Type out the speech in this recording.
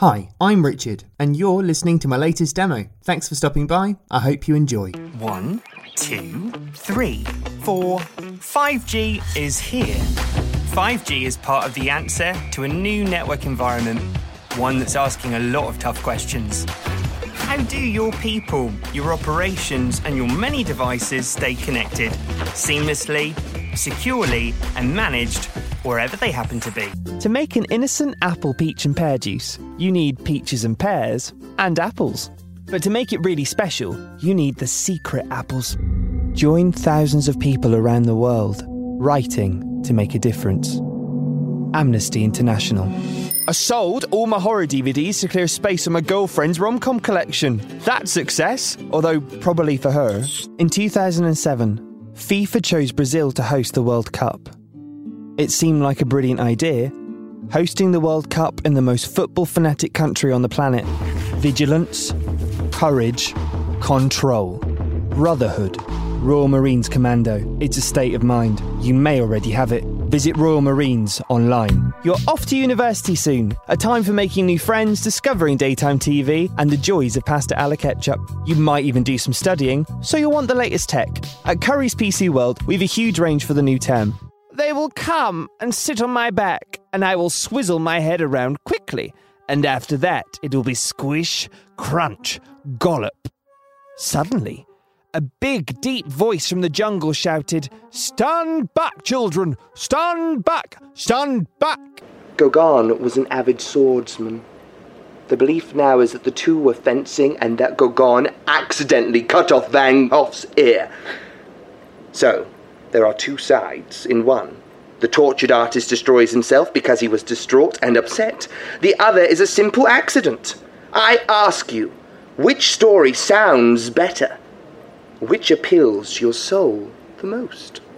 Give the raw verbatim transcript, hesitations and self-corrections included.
Hi, I'm Richard, and you're listening to my latest demo. Thanks for stopping by. I hope you enjoy. One, two, three, four. five G is here. five G is part of the answer to a new network environment, one that's asking a lot of tough questions. How do your people, your operations, and your many devices stay connected, seamlessly, securely, and managed wherever they happen to be? To make an innocent apple peach and pear juice, you need peaches and pears and apples. But to make it really special, you need the secret apples. Join thousands of people around the world, writing to make a difference. Amnesty International. I sold all my horror D V Ds to clear space on my girlfriend's rom-com collection. That's success, although probably for her. In two thousand seven, FIFA chose Brazil to host the World Cup. It seemed like a brilliant idea, hosting the World Cup in the most football-fanatic country on the planet. Vigilance, courage, control, brotherhood, Royal Marines Commando. It's a state of mind. You may already have it. Visit Royal Marines online. You're off to university soon. A time for making new friends, discovering daytime T V, and the joys of pasta alla ketchup. You might even do some studying, so you'll want the latest tech. At Curry's P C World, we've a huge range for the new term. They will come and sit on my back, and I will swizzle my head around quickly. And after that, it will be squish, crunch, gollop. Suddenly, a big, deep voice from the jungle shouted, "Stand back, children! Stand back! Stand back!" Gauguin was an avid swordsman. The belief now is that the two were fencing and that Gauguin accidentally cut off Van Gogh's ear. So, there are two sides in one. The tortured artist destroys himself because he was distraught and upset. The other is a simple accident. I ask you, which story sounds better? Which appeals to your soul the most?